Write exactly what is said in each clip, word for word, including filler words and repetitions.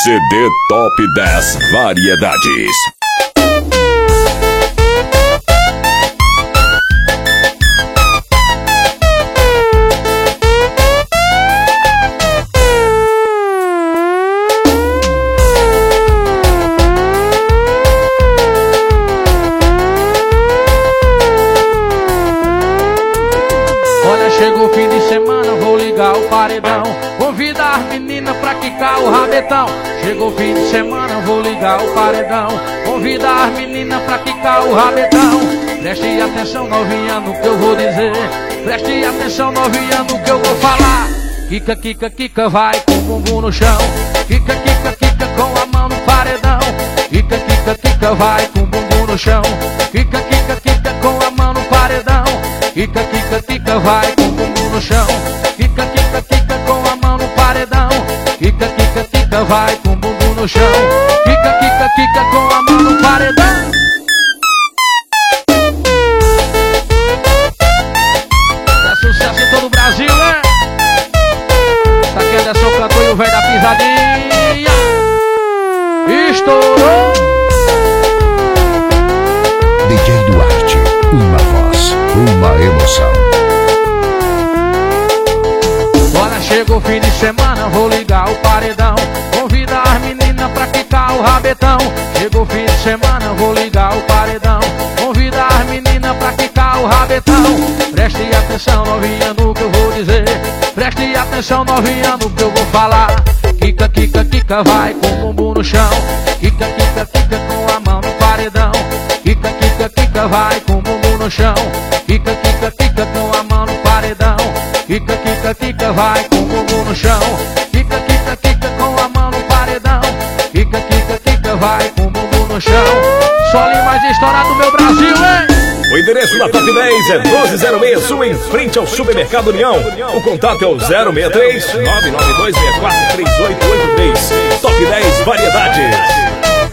C D Top dez Variedades. Olha, chegou o fim de semana, vou ligar o paredão. Convida as meninas pra quicar o rabetão. Chegou o fim de semana, vou ligar o paredão. Convida as meninas pra quicar o rabetão. Preste atenção, novinha, no que eu vou dizer. Preste atenção, novinha, no que eu vou falar. Quica, quica, quica, vai com o bumbum no chão. Quica, quica, quica, com a mão no paredão. Quica, quica, quica, vai com o bumbum no chão. Quica, quica, quica, com a mão no paredão. Quica, quica, quica, vai com o bumbum no chão. Quica, quica, quica, com a mão no paredão. Quica, quica, quica, vai com o bumbum no chão. Quica, quica, quica, com a mão no paredão. É sucesso em todo o Brasil, né? Essa aqui é Anderson Cantor e o velho da pisadinha. Estourou! D J Duarte, uma voz, uma emoção. Olha, chegou o fim de semana, vou ligar o paredão. Convida as meninas pra quicar o rabetão. Chegou o fim de semana, vou ligar o paredão. Convida as meninas pra quicar o rabetão. Preste atenção, novinha, no que eu vou dizer. Preste atenção, novinha, no que eu vou falar. Quica, quica, quica, vai com o bumbum no chão. Quica, quica, quica, com a mão no paredão. Quica, quica, quica, vai com o bumbum no chão. Quica, quica, quica, com a mão no paredão. Quica, quica, quica, vai com o bumbum no chão. Quica, quica, quica, com a mão no paredão. Quica, quica, quica, vai com o bumbum no chão. Solinho mais estourado do meu Brasil, hein? O endereço da Top dez é doze zero seis Sul, em frente ao Supermercado União. O contato é o zero seis três, nove nove dois seis quatro três oito oito três. Top dez Variedades.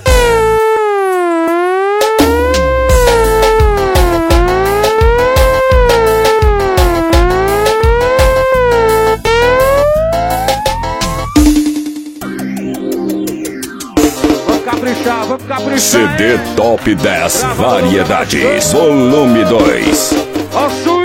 Vamos caprichar. C D Top dez Variedades, volume dois. Ó,